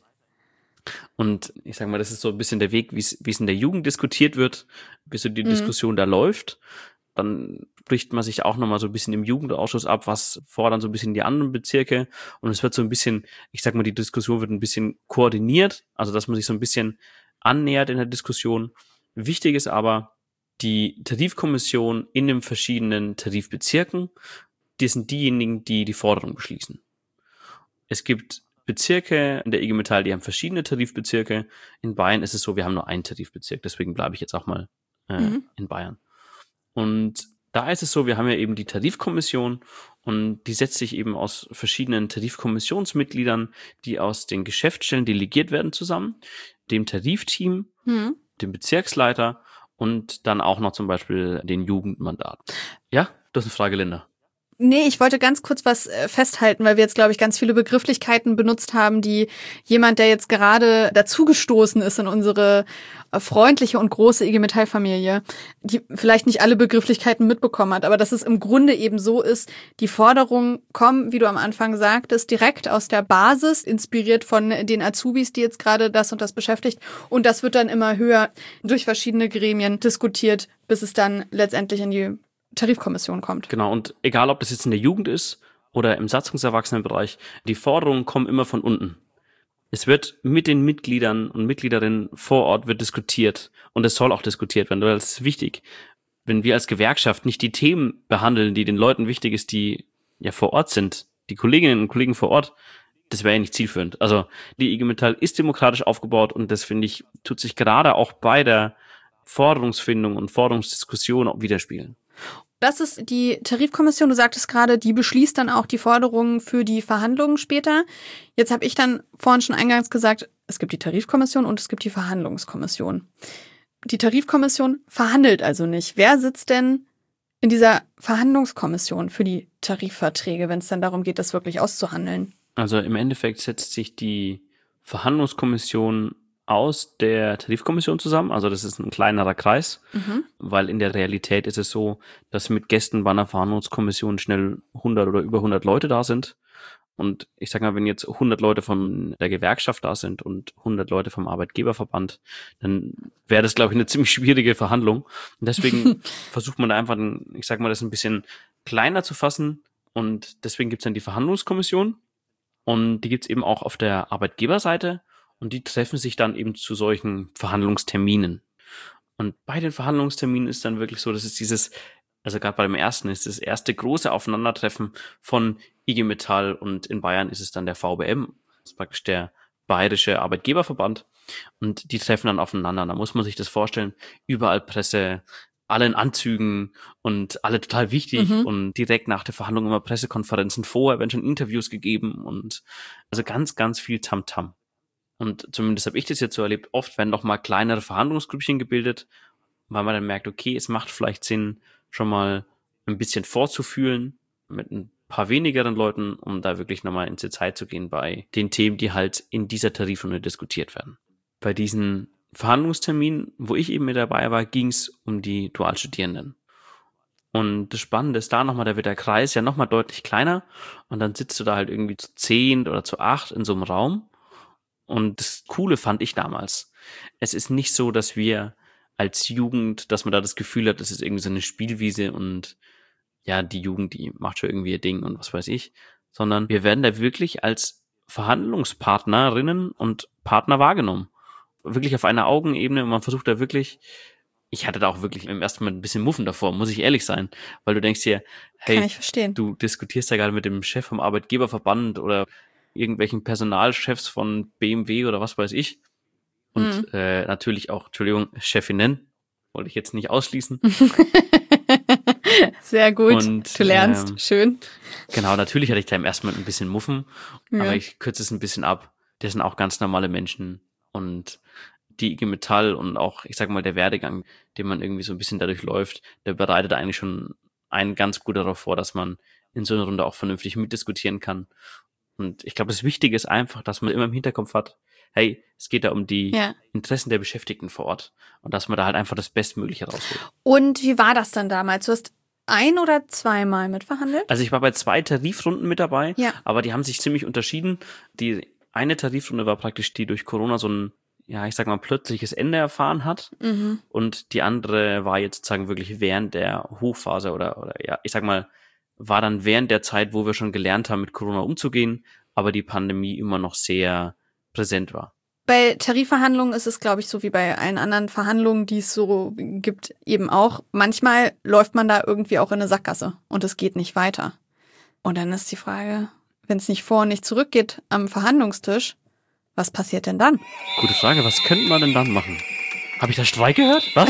Und ich sag mal, das ist so ein bisschen der Weg, wie es in der Jugend diskutiert wird, bis so die Diskussion da läuft. Dann spricht man sich auch nochmal so ein bisschen im Jugendausschuss ab, was fordern so ein bisschen die anderen Bezirke. Und es wird so ein bisschen, ich sag mal, die Diskussion wird ein bisschen koordiniert, also dass man sich so ein bisschen annähert in der Diskussion. Wichtig ist aber, die Tarifkommission in den verschiedenen Tarifbezirken, die sind diejenigen, die die Forderung beschließen. Es gibt Bezirke in der IG Metall, die haben verschiedene Tarifbezirke. In Bayern ist es so, wir haben nur einen Tarifbezirk, deswegen bleibe ich jetzt auch mal in Bayern. Und da ist es so, wir haben ja eben die Tarifkommission und die setzt sich eben aus verschiedenen Tarifkommissionsmitgliedern, die aus den Geschäftsstellen delegiert werden zusammen, dem Tarifteam, dem Bezirksleiter und dann auch noch zum Beispiel den Jugendmandaten. Ja, das ist eine Frage, Linda. Nee, ich wollte ganz kurz was festhalten, weil wir jetzt, glaube ich, ganz viele Begrifflichkeiten benutzt haben, die jemand, der jetzt gerade dazugestoßen ist in unsere freundliche und große IG Metall-Familie, die vielleicht nicht alle Begrifflichkeiten mitbekommen hat, aber dass es im Grunde eben so ist, die Forderungen kommen, wie du am Anfang sagtest, direkt aus der Basis, inspiriert von den Azubis, die jetzt gerade das und das beschäftigt. Und das wird dann immer höher durch verschiedene Gremien diskutiert, bis es dann letztendlich in die Tarifkommission kommt. Genau, und egal, ob das jetzt in der Jugend ist oder im Satzungserwachsenenbereich, die Forderungen kommen immer von unten. Es wird mit den Mitgliedern und Mitgliederinnen vor Ort wird diskutiert und es soll auch diskutiert werden, weil es ist wichtig, wenn wir als Gewerkschaft nicht die Themen behandeln, die den Leuten wichtig ist, die ja vor Ort sind, die Kolleginnen und Kollegen vor Ort, das wäre ja nicht zielführend. Also die IG Metall ist demokratisch aufgebaut und das, finde ich, tut sich gerade auch bei der Forderungsfindung und Forderungsdiskussion auch widerspiegeln. Das ist die Tarifkommission, du sagtest gerade, die beschließt dann auch die Forderungen für die Verhandlungen später. Jetzt habe ich dann vorhin schon eingangs gesagt, es gibt die Tarifkommission und es gibt die Verhandlungskommission. Die Tarifkommission verhandelt also nicht. Wer sitzt denn in dieser Verhandlungskommission für die Tarifverträge, wenn es dann darum geht, das wirklich auszuhandeln? Also im Endeffekt setzt sich die Verhandlungskommission aus der Tarifkommission zusammen. Also das ist ein kleinerer Kreis, weil in der Realität ist es so, dass mit Gästen bei einer Verhandlungskommission schnell 100 oder über 100 Leute da sind. Und ich sage mal, wenn jetzt 100 Leute von der Gewerkschaft da sind und 100 Leute vom Arbeitgeberverband, dann wäre das, glaube ich, eine ziemlich schwierige Verhandlung. Und deswegen versucht man da einfach, ich sage mal, das ein bisschen kleiner zu fassen. Und deswegen gibt es dann die Verhandlungskommission. Und die gibt es eben auch auf der Arbeitgeberseite. Und die treffen sich dann eben zu solchen Verhandlungsterminen. Und bei den Verhandlungsterminen ist dann wirklich so, dass es also gerade beim ersten ist das erste große Aufeinandertreffen von IG Metall und in Bayern ist es dann der VBM, das ist praktisch der Bayerische Arbeitgeberverband. Und die treffen dann aufeinander. Da muss man sich das vorstellen, überall Presse, alle in Anzügen und alle total wichtig und direkt nach der Verhandlung immer Pressekonferenzen vorher, werden schon Interviews gegeben und also ganz, ganz viel Tamtam. Und zumindest habe ich das jetzt so erlebt, oft werden noch mal kleinere Verhandlungsgrüppchen gebildet, weil man dann merkt, okay, es macht vielleicht Sinn, schon mal ein bisschen vorzufühlen mit ein paar wenigeren Leuten, um da wirklich nochmal ins Detail zu gehen bei den Themen, die halt in dieser Tarifrunde diskutiert werden. Bei diesen Verhandlungsterminen, wo ich eben mit dabei war, ging es um die Dualstudierenden. Und das Spannende ist da nochmal, da wird der Kreis ja nochmal deutlich kleiner und dann sitzt du da halt irgendwie zu 10 oder zu 8 in so einem Raum. Und das Coole fand ich damals. Es ist nicht so, dass wir als Jugend, dass man da das Gefühl hat, das ist irgendwie so eine Spielwiese und ja, die Jugend, die macht schon irgendwie ihr Ding und was weiß ich, sondern wir werden da wirklich als Verhandlungspartnerinnen und Partner wahrgenommen. Wirklich auf einer Augenebene und man versucht da wirklich, ich hatte da auch wirklich im ersten Mal ein bisschen Muffen davor, muss ich ehrlich sein, weil du denkst dir, hey, du diskutierst ja gerade mit dem Chef vom Arbeitgeberverband oder irgendwelchen Personalchefs von BMW oder was weiß ich. Und natürlich auch, Chefinnen, wollte ich jetzt nicht ausschließen. Sehr gut, und, du lernst, schön. Genau, natürlich hatte ich da im ersten Mal ein bisschen Muffen, aber ich kürze es ein bisschen ab. Das sind auch ganz normale Menschen und die IG Metall und auch, ich sag mal, der Werdegang, den man irgendwie so ein bisschen dadurch läuft, der bereitet eigentlich schon einen ganz gut darauf vor, dass man in so einer Runde auch vernünftig mitdiskutieren kann. Und ich glaube, das Wichtige ist einfach, dass man immer im Hinterkopf hat, hey, es geht da um die Interessen der Beschäftigten vor Ort und dass man da halt einfach das Bestmögliche rausholt. Und wie war das dann damals? Du hast ein- oder zweimal mitverhandelt? Also ich war bei 2 Tarifrunden mit dabei, aber die haben sich ziemlich unterschieden. Die eine Tarifrunde war praktisch, die durch Corona so ein, ja, ich sag mal, plötzliches Ende erfahren hat. Und die andere war jetzt sozusagen wirklich während der Hochphase oder ja, ich sag mal, war dann während der Zeit, wo wir schon gelernt haben, mit Corona umzugehen, aber die Pandemie immer noch sehr präsent war. Bei Tarifverhandlungen ist es, glaube ich, so wie bei allen anderen Verhandlungen, die es so gibt, eben auch. Manchmal läuft man da irgendwie auch in eine Sackgasse und es geht nicht weiter. Und dann ist die Frage, wenn es nicht vor und nicht zurück geht am Verhandlungstisch, was passiert denn dann? Gute Frage, was könnte man denn dann machen? Habe ich da Streik gehört? Was?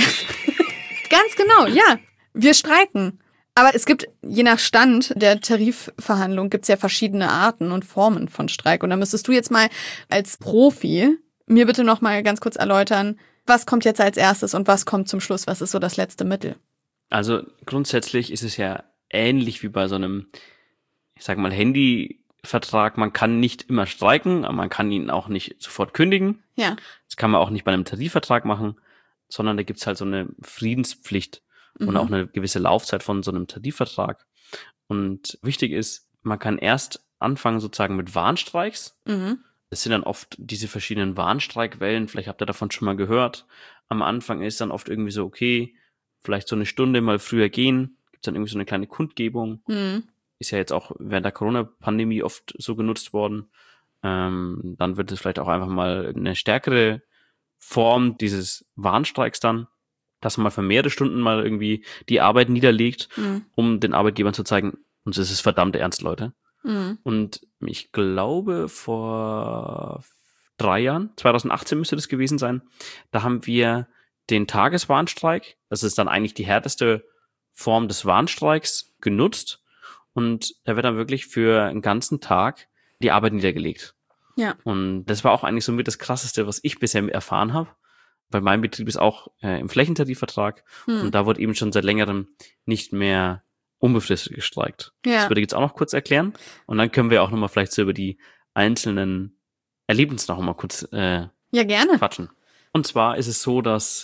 Ganz genau, ja. Wir streiken. Aber es gibt, je nach Stand der Tarifverhandlung, gibt es ja verschiedene Arten und Formen von Streik. Und da müsstest du jetzt mal als Profi mir bitte noch mal ganz kurz erläutern, was kommt jetzt als erstes und was kommt zum Schluss? Was ist so das letzte Mittel? Also grundsätzlich ist es ja ähnlich wie bei so einem, ich sag mal, Handyvertrag. Man kann nicht immer streiken, aber man kann ihn auch nicht sofort kündigen. Ja. Das kann man auch nicht bei einem Tarifvertrag machen, sondern da gibt's halt so eine Friedenspflicht. Und auch eine gewisse Laufzeit von so einem Tarifvertrag. Und wichtig ist, man kann erst anfangen sozusagen mit Warnstreiks. Das sind dann oft diese verschiedenen Warnstreikwellen. Vielleicht habt ihr davon schon mal gehört. Am Anfang ist dann oft irgendwie so, okay, vielleicht so eine Stunde mal früher gehen. Gibt's dann irgendwie so eine kleine Kundgebung. Ist ja jetzt auch während der Corona-Pandemie oft so genutzt worden. Dann wird es vielleicht auch einfach mal eine stärkere Form dieses Warnstreiks dann, dass man mal für mehrere Stunden mal irgendwie die Arbeit niederlegt, um den Arbeitgebern zu zeigen, uns ist es verdammt ernst, Leute. Und ich glaube, vor 3 Jahren, 2018 müsste das gewesen sein, da haben wir den Tageswarnstreik, das ist dann eigentlich die härteste Form des Warnstreiks, genutzt. Und da wird dann wirklich für einen ganzen Tag die Arbeit niedergelegt. Ja. Und das war auch eigentlich somit das Krasseste, was ich bisher erfahren habe, weil mein Betrieb ist auch im Flächentarifvertrag und da wurde eben schon seit längerem nicht mehr unbefristet gestreikt. Ja. Das würde ich jetzt auch noch kurz erklären und dann können wir auch nochmal vielleicht so über die einzelnen Erlebnisse noch mal kurz Ja, gerne. quatschen. Und zwar ist es so, dass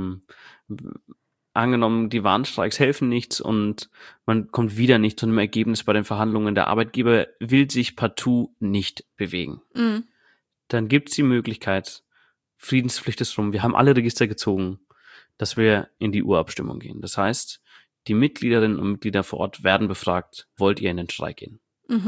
angenommen, die Warnstreiks helfen nichts und man kommt wieder nicht zu einem Ergebnis bei den Verhandlungen. Der Arbeitgeber will sich partout nicht bewegen. Dann gibt es die Möglichkeit, Friedenspflicht ist rum, wir haben alle Register gezogen, dass wir in die Urabstimmung gehen. Das heißt, die Mitgliederinnen und Mitglieder vor Ort werden befragt, wollt ihr in den Streik gehen?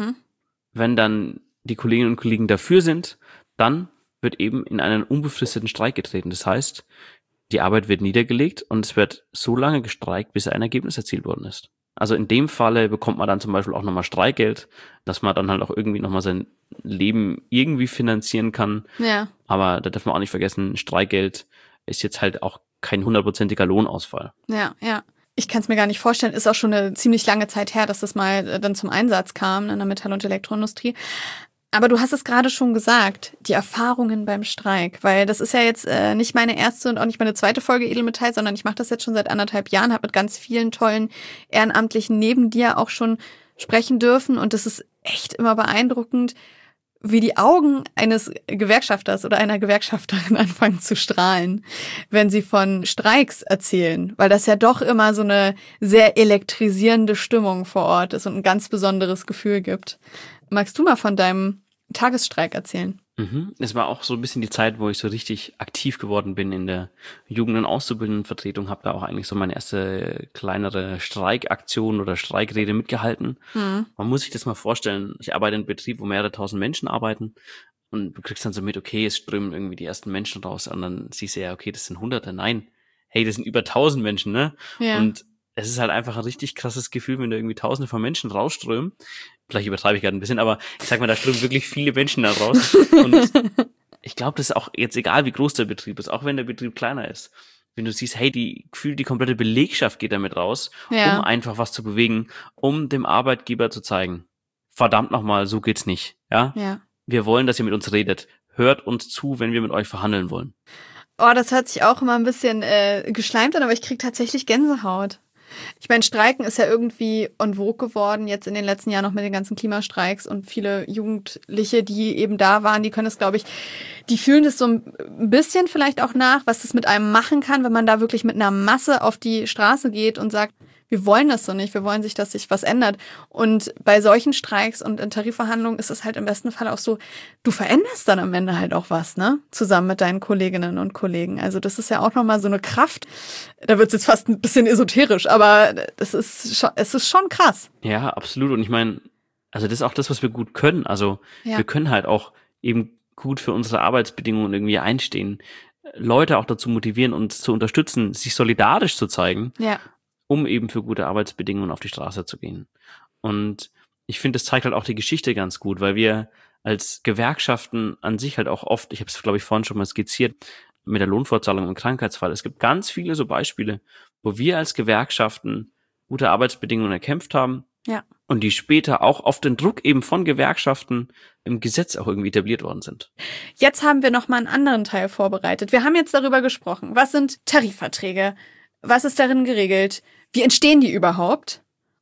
Wenn dann die Kolleginnen und Kollegen dafür sind, dann wird eben in einen unbefristeten Streik getreten. Das heißt, die Arbeit wird niedergelegt und es wird so lange gestreikt, bis ein Ergebnis erzielt worden ist. Also in dem Falle bekommt man dann zum Beispiel auch nochmal Streikgeld, dass man dann halt auch irgendwie nochmal sein Leben irgendwie finanzieren kann. Ja. Aber da darf man auch nicht vergessen, Streikgeld ist jetzt halt auch kein 100%iger Lohnausfall. Ja. Ich kann es mir gar nicht vorstellen. Ist auch schon eine ziemlich lange Zeit her, dass das mal dann zum Einsatz kam in der Metall- und Elektroindustrie. Aber du hast es gerade schon gesagt, die Erfahrungen beim Streik, weil das ist ja jetzt nicht meine erste und auch nicht meine zweite Folge Edelmetall, sondern ich mache das jetzt schon seit 1,5 Jahren, habe mit ganz vielen tollen Ehrenamtlichen neben dir auch schon sprechen dürfen und das ist echt immer beeindruckend, wie die Augen eines Gewerkschafters oder einer Gewerkschafterin anfangen zu strahlen, wenn sie von Streiks erzählen, weil das ja doch immer so eine sehr elektrisierende Stimmung vor Ort ist und ein ganz besonderes Gefühl gibt. Magst du mal von deinem Tagesstreik erzählen? Es war auch so ein bisschen die Zeit, wo ich so richtig aktiv geworden bin in der Jugend- und Auszubildendenvertretung, habe da auch eigentlich so meine erste kleinere Streikaktion oder Streikrede mitgehalten. Man muss sich das mal vorstellen, ich arbeite in einem Betrieb, wo mehrere tausend Menschen arbeiten und du kriegst dann so mit, okay, es strömen irgendwie die ersten Menschen raus und dann siehst du ja, okay, das sind Hunderte. Nein, hey, das sind über 1000 Menschen, ne? Ja. Und es ist halt einfach ein richtig krasses Gefühl, wenn da irgendwie Tausende von Menschen rausströmen. Vielleicht übertreibe ich gerade ein bisschen, aber ich sag mal, da strömen wirklich viele Menschen da raus. Und ich glaube, das ist auch jetzt egal, wie groß der Betrieb ist, auch wenn der Betrieb kleiner ist. Wenn du siehst, hey, die komplette Belegschaft geht damit raus, um einfach was zu bewegen, um dem Arbeitgeber zu zeigen, verdammt nochmal, so geht's nicht. Ja? Wir wollen, dass ihr mit uns redet. Hört uns zu, wenn wir mit euch verhandeln wollen. Oh, das hört sich auch immer ein bisschen geschleimt an, aber ich krieg tatsächlich Gänsehaut. Ich meine, Streiken ist ja irgendwie en vogue geworden, jetzt in den letzten Jahren noch mit den ganzen Klimastreiks und viele Jugendliche, die eben da waren, die können es, glaube ich, die fühlen das so ein bisschen vielleicht auch nach, was das mit einem machen kann, wenn man da wirklich mit einer Masse auf die Straße geht und sagt, wir wollen das so nicht, wir wollen dass sich was ändert. Und bei solchen Streiks und in Tarifverhandlungen ist es halt im besten Fall auch so, du veränderst dann am Ende halt auch was, ne? Zusammen mit deinen Kolleginnen und Kollegen. Also das ist ja auch nochmal so eine Kraft. Da wird es jetzt fast ein bisschen esoterisch, aber es ist schon krass. Ja, absolut. Und ich meine, also das ist auch das, was wir gut können. Also wir können halt auch eben gut für unsere Arbeitsbedingungen irgendwie einstehen. Leute auch dazu motivieren, uns zu unterstützen, sich solidarisch zu zeigen. Ja. Um eben für gute Arbeitsbedingungen auf die Straße zu gehen. Und ich finde, das zeigt halt auch die Geschichte ganz gut, weil wir als Gewerkschaften an sich halt auch oft, ich habe es, glaube ich, vorhin schon mal skizziert, mit der Lohnfortzahlung im Krankheitsfall. Es gibt ganz viele so Beispiele, wo wir als Gewerkschaften gute Arbeitsbedingungen erkämpft haben und die später auch auf den Druck eben von Gewerkschaften im Gesetz auch irgendwie etabliert worden sind. Jetzt haben wir noch mal einen anderen Teil vorbereitet. Wir haben jetzt darüber gesprochen. Was sind Tarifverträge? Was ist darin geregelt? Wie entstehen die überhaupt?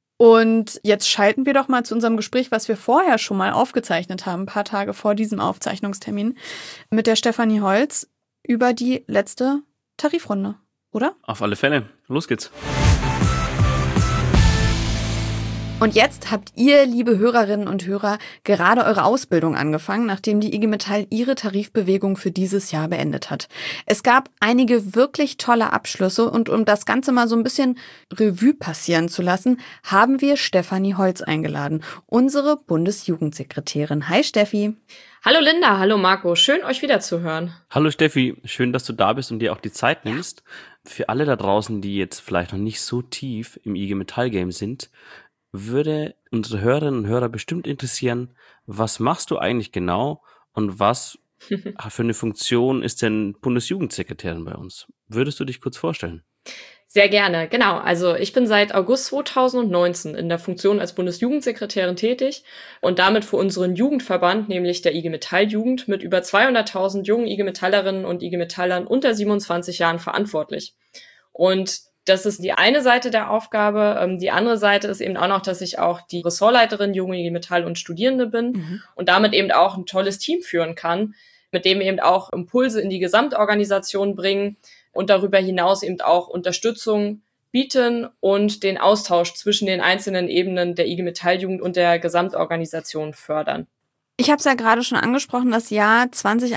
Und jetzt schalten wir doch mal zu unserem Gespräch, was wir vorher schon mal aufgezeichnet haben, ein paar Tage vor diesem Aufzeichnungstermin, mit der Stefanie Holz über die letzte Tarifrunde, oder? Auf alle Fälle. Los geht's. Und jetzt habt ihr, liebe Hörerinnen und Hörer, gerade eure Ausbildung angefangen, nachdem die IG Metall ihre Tarifbewegung für dieses Jahr beendet hat. Es gab einige wirklich tolle Abschlüsse und um das Ganze mal so ein bisschen Revue passieren zu lassen, haben wir Stefanie Holz eingeladen, unsere Bundesjugendsekretärin. Hi Steffi. Hallo Linda, hallo Marco, schön euch wieder zu hören. Hallo Steffi, schön, dass du da bist und dir auch die Zeit nimmst. Für alle da draußen, die jetzt vielleicht noch nicht so tief im IG Metall Game sind, würde unsere Hörerinnen und Hörer bestimmt interessieren, was machst du eigentlich genau und was für eine Funktion ist denn Bundesjugendsekretärin bei uns? Würdest du dich kurz vorstellen? Sehr gerne, genau. Also ich bin seit August 2019 in der Funktion als Bundesjugendsekretärin tätig und damit für unseren Jugendverband, nämlich der IG Metall Jugend, mit über 200.000 jungen IG Metallerinnen und IG Metallern unter 27 Jahren verantwortlich. Und das ist die eine Seite der Aufgabe. Die andere Seite ist eben auch noch, dass ich auch die Ressortleiterin Junge IG Metall und Studierende bin und damit eben auch ein tolles Team führen kann, mit dem eben auch Impulse in die Gesamtorganisation bringen und darüber hinaus eben auch Unterstützung bieten und den Austausch zwischen den einzelnen Ebenen der IG Metall-Jugend und der Gesamtorganisation fördern. Ich habe es ja gerade schon angesprochen, das Jahr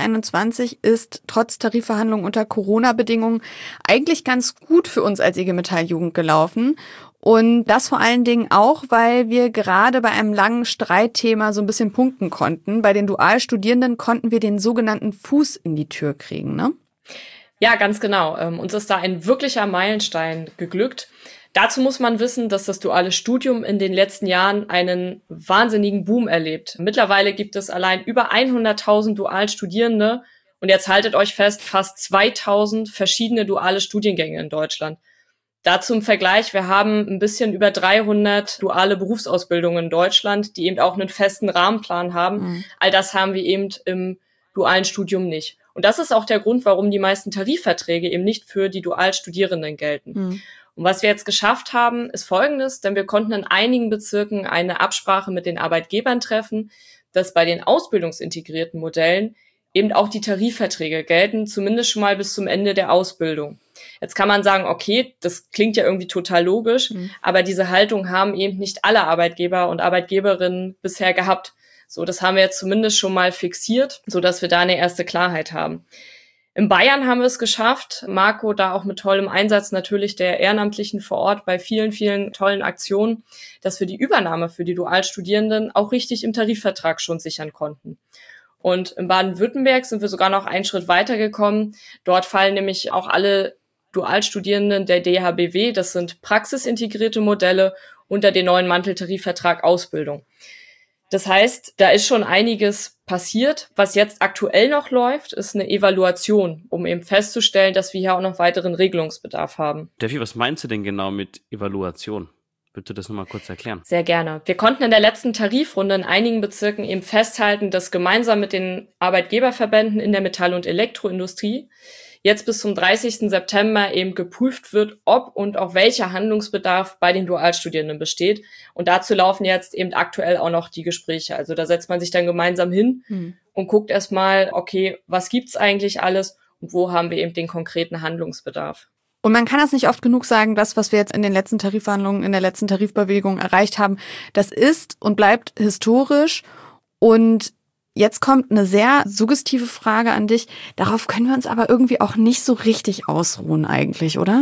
2021 ist trotz Tarifverhandlungen unter Corona-Bedingungen eigentlich ganz gut für uns als IG Metall-Jugend gelaufen. Und das vor allen Dingen auch, weil wir gerade bei einem langen Streitthema so ein bisschen punkten konnten. Bei den Dualstudierenden konnten wir den sogenannten Fuß in die Tür kriegen, ne? Ja, ganz genau. Uns ist da ein wirklicher Meilenstein geglückt. Dazu muss man wissen, dass das duale Studium in den letzten Jahren einen wahnsinnigen Boom erlebt. Mittlerweile gibt es allein über 100.000 Dualstudierende und jetzt haltet euch fest, fast 2.000 verschiedene duale Studiengänge in Deutschland. Dazu im Vergleich, wir haben ein bisschen über 300 duale Berufsausbildungen in Deutschland, die eben auch einen festen Rahmenplan haben. All das haben wir eben im dualen Studium nicht. Und das ist auch der Grund, warum die meisten Tarifverträge eben nicht für die Dualstudierenden gelten. Und was wir jetzt geschafft haben, ist Folgendes, denn wir konnten in einigen Bezirken eine Absprache mit den Arbeitgebern treffen, dass bei den ausbildungsintegrierten Modellen eben auch die Tarifverträge gelten, zumindest schon mal bis zum Ende der Ausbildung. Jetzt kann man sagen, okay, das klingt ja irgendwie total logisch, aber diese Haltung haben eben nicht alle Arbeitgeber und Arbeitgeberinnen bisher gehabt. So, das haben wir jetzt zumindest schon mal fixiert, so dass wir da eine erste Klarheit haben. In Bayern haben wir es geschafft, Marco, da auch mit tollem Einsatz natürlich der Ehrenamtlichen vor Ort bei vielen, vielen tollen Aktionen, dass wir die Übernahme für die Dualstudierenden auch richtig im Tarifvertrag schon sichern konnten. Und in Baden-Württemberg sind wir sogar noch einen Schritt weitergekommen. Dort fallen nämlich auch alle Dualstudierenden der DHBW, das sind praxisintegrierte Modelle, unter den neuen Manteltarifvertrag Ausbildung. Das heißt, da ist schon einiges passiert. Was jetzt aktuell noch läuft, ist eine Evaluation, um eben festzustellen, dass wir hier auch noch weiteren Regelungsbedarf haben. Steffi, was meinst du denn genau mit Evaluation? Würdest du das nochmal kurz erklären? Sehr gerne. Wir konnten in der letzten Tarifrunde in einigen Bezirken eben festhalten, dass gemeinsam mit den Arbeitgeberverbänden in der Metall- und Elektroindustrie jetzt bis zum 30. September eben geprüft wird, ob und auch welcher Handlungsbedarf bei den Dualstudierenden besteht. Und dazu laufen jetzt eben aktuell auch noch die Gespräche. Also da setzt man sich dann gemeinsam hin und guckt erstmal, okay, was gibt's eigentlich alles und wo haben wir eben den konkreten Handlungsbedarf. Und man kann das nicht oft genug sagen, das, was wir jetzt in den letzten Tarifverhandlungen, in der letzten Tarifbewegung erreicht haben, das ist und bleibt historisch. Und jetzt kommt eine sehr suggestive Frage an dich. Darauf können wir uns aber irgendwie auch nicht so richtig ausruhen eigentlich, oder?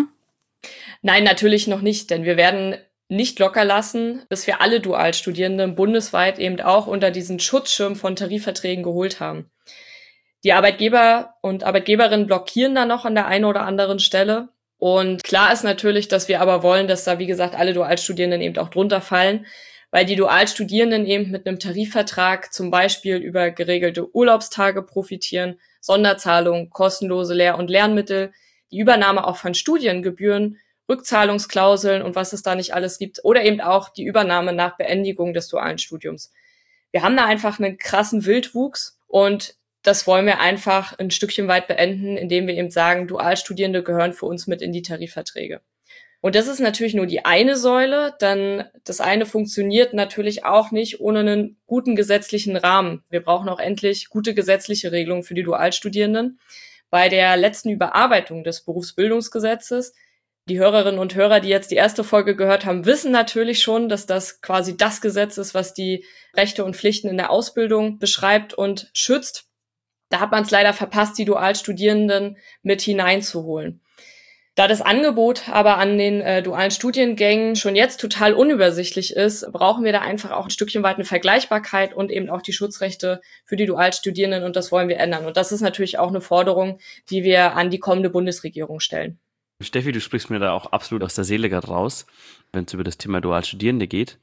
Nein, natürlich noch nicht, denn wir werden nicht locker lassen, bis wir alle Dualstudierenden bundesweit eben auch unter diesen Schutzschirm von Tarifverträgen geholt haben. Die Arbeitgeber und Arbeitgeberinnen blockieren da noch an der einen oder anderen Stelle. Und klar ist natürlich, dass wir aber wollen, dass da, wie gesagt, alle Dualstudierenden eben auch drunter fallen, weil die Dualstudierenden eben mit einem Tarifvertrag zum Beispiel über geregelte Urlaubstage profitieren, Sonderzahlungen, kostenlose Lehr- und Lernmittel, die Übernahme auch von Studiengebühren, Rückzahlungsklauseln und was es da nicht alles gibt oder eben auch die Übernahme nach Beendigung des dualen Studiums. Wir haben da einfach einen krassen Wildwuchs und das wollen wir einfach ein Stückchen weit beenden, indem wir eben sagen, Dualstudierende gehören für uns mit in die Tarifverträge. Und das ist natürlich nur die eine Säule, denn das eine funktioniert natürlich auch nicht ohne einen guten gesetzlichen Rahmen. Wir brauchen auch endlich gute gesetzliche Regelungen für die Dualstudierenden. Bei der letzten Überarbeitung des Berufsbildungsgesetzes, die Hörerinnen und Hörer, die jetzt die erste Folge gehört haben, wissen natürlich schon, dass das quasi das Gesetz ist, was die Rechte und Pflichten in der Ausbildung beschreibt und schützt. Da hat man es leider verpasst, die Dualstudierenden mit hineinzuholen. Da das Angebot aber an den dualen Studiengängen schon jetzt total unübersichtlich ist, brauchen wir da einfach auch ein Stückchen weit eine Vergleichbarkeit und eben auch die Schutzrechte für die Dualstudierenden und das wollen wir ändern. Und das ist natürlich auch eine Forderung, die wir an die kommende Bundesregierung stellen. Steffi, du sprichst mir da auch absolut aus der Seele gerade raus, wenn es über das Thema Dualstudierende geht.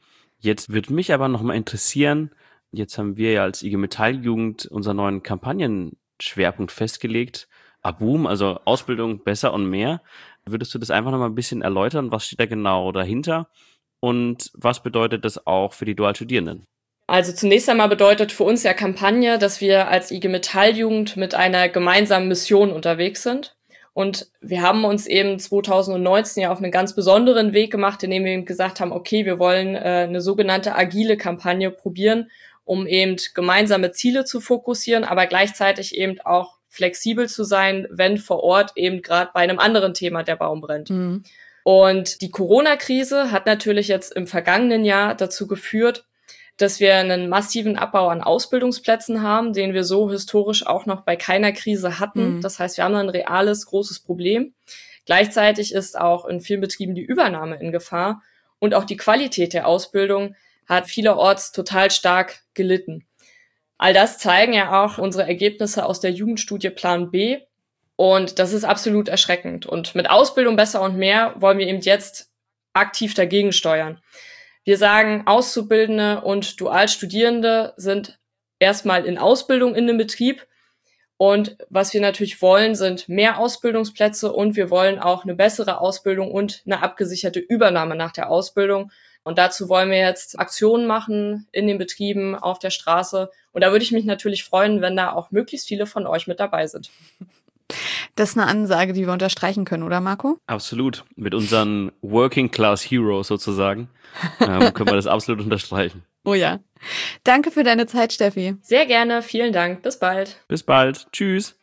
Jetzt würde mich aber nochmal interessieren, jetzt haben wir ja als IG Metall-Jugend unseren neuen Kampagnenschwerpunkt festgelegt. ABUM, also Ausbildung besser und mehr. Würdest du das einfach nochmal ein bisschen erläutern? Was steht da genau dahinter? Und was bedeutet das auch für die Dualstudierenden? Also zunächst einmal bedeutet für uns ja Kampagne, dass wir als IG Metall-Jugend mit einer gemeinsamen Mission unterwegs sind. Und wir haben uns eben 2019 ja auf einen ganz besonderen Weg gemacht, indem wir eben gesagt haben, okay, wir wollen eine sogenannte agile Kampagne probieren, um eben gemeinsame Ziele zu fokussieren, aber gleichzeitig eben auch flexibel zu sein, wenn vor Ort eben gerade bei einem anderen Thema der Baum brennt. Mhm. Und die Corona-Krise hat natürlich jetzt im vergangenen Jahr dazu geführt, dass wir einen massiven Abbau an Ausbildungsplätzen haben, den wir so historisch auch noch bei keiner Krise hatten. Mhm. Das heißt, wir haben ein reales, großes Problem. Gleichzeitig ist auch in vielen Betrieben die Übernahme in Gefahr und auch die Qualität der Ausbildung hat vielerorts total stark gelitten. All das zeigen ja auch unsere Ergebnisse aus der Jugendstudie Plan B und das ist absolut erschreckend. Und mit Ausbildung besser und mehr wollen wir eben jetzt aktiv dagegen steuern. Wir sagen, Auszubildende und Dualstudierende sind erstmal in Ausbildung in dem Betrieb. Und was wir natürlich wollen, sind mehr Ausbildungsplätze und wir wollen auch eine bessere Ausbildung und eine abgesicherte Übernahme nach der Ausbildung. Und dazu wollen wir jetzt Aktionen machen in den Betrieben, auf der Straße. Und da würde ich mich natürlich freuen, wenn da auch möglichst viele von euch mit dabei sind. Das ist eine Ansage, die wir unterstreichen können, oder Marco? Absolut. Mit unseren Working Class Heroes sozusagen können wir das absolut unterstreichen. Oh ja. Danke für deine Zeit, Steffi. Sehr gerne. Vielen Dank. Bis bald. Bis bald. Tschüss.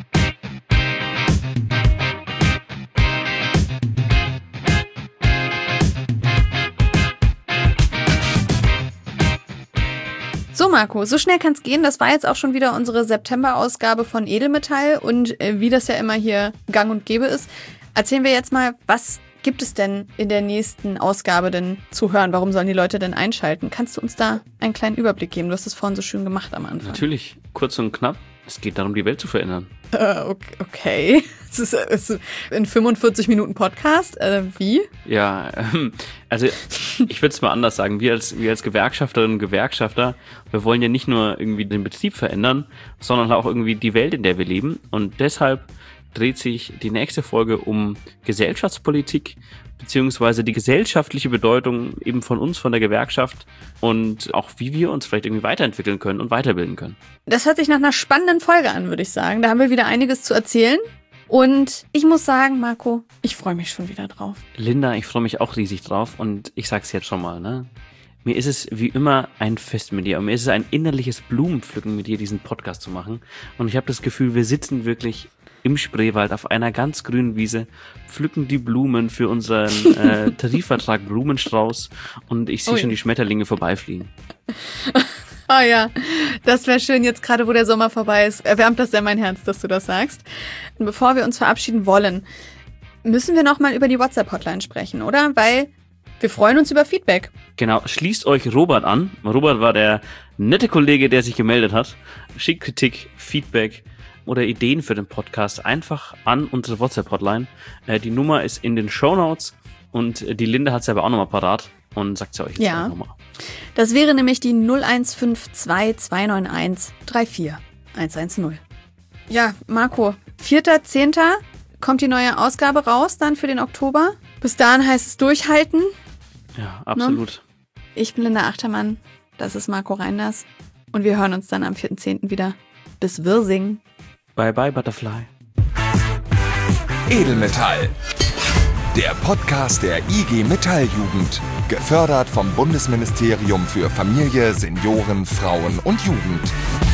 So Marco, so schnell kann's gehen. Das war jetzt auch schon wieder unsere September-Ausgabe von Edelmetall und wie das ja immer hier gang und gäbe ist, erzählen wir jetzt mal, was gibt es denn in der nächsten Ausgabe denn zu hören? Warum sollen die Leute denn einschalten? Kannst du uns da einen kleinen Überblick geben? Du hast es vorhin so schön gemacht am Anfang. Natürlich, kurz und knapp. Es geht darum, die Welt zu verändern. Okay. Es ist in 45 Minuten Podcast. Wie? Ja, also ich würde es mal anders sagen. Wir als Gewerkschafterinnen und Gewerkschafter, wir wollen ja nicht nur irgendwie den Betrieb verändern, sondern auch irgendwie die Welt, in der wir leben. Und deshalb dreht sich die nächste Folge um Gesellschaftspolitik, beziehungsweise die gesellschaftliche Bedeutung eben von uns, von der Gewerkschaft und auch wie wir uns vielleicht irgendwie weiterentwickeln können und weiterbilden können. Das hört sich nach einer spannenden Folge an, würde ich sagen. Da haben wir wieder einiges zu erzählen. Und ich muss sagen, Marco, ich freue mich schon wieder drauf. Linda, ich freue mich auch riesig drauf und ich sag's jetzt schon mal, ne? Mir ist es wie immer ein Fest mit dir und mir ist es ein innerliches Blumenpflücken mit dir, diesen Podcast zu machen. Und ich habe das Gefühl, wir sitzen wirklich im Spreewald auf einer ganz grünen Wiese, pflücken die Blumen für unseren Tarifvertrag Blumenstrauß und ich sehe schon die Schmetterlinge vorbeifliegen. Oh ja, das wäre schön jetzt gerade, wo der Sommer vorbei ist. Erwärmt das sehr mein Herz, dass du das sagst. Und bevor wir uns verabschieden wollen, müssen wir nochmal über die WhatsApp-Hotline sprechen, oder? Weil wir freuen uns über Feedback. Genau, schließt euch Robert an. Robert war der nette Kollege, der sich gemeldet hat. Schickt Kritik, Feedback oder Ideen für den Podcast einfach an unsere WhatsApp-Hotline. Die Nummer ist in den Shownotes und die Linda hat es aber auch nochmal parat und sagt sie euch jetzt auch nochmal. Das wäre nämlich die 0152 291 34110. Ja, Marco, 4.10. kommt die neue Ausgabe raus dann für den Oktober. Bis dahin heißt es durchhalten. Ja, absolut. Ne? Ich bin Linda Achtermann, das ist Marco Reinders und wir hören uns dann am 4.10. wieder. Bis Wirsing. Bye bye Butterfly. Edelmetall. Der Podcast der IG Metalljugend. Gefördert vom Bundesministerium für Familie, Senioren, Frauen und Jugend.